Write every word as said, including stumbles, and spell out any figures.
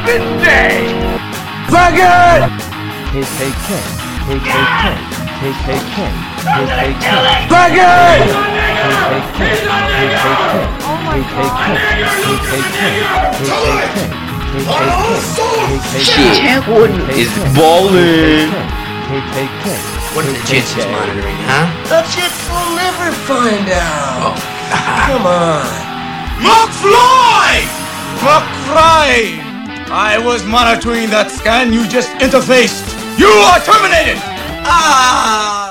effing day! Faggot! K K K, K K K, K K K, K K K, Faggot! K K K, K K K, K K K, K K K, Shit, Chadwood is ballin'. K K K. What are the chances monitoring, huh? The chicks will never find out. Oh. Come on. McFly! McFly! I was monitoring that scan you just interfaced. You are terminated! Ah!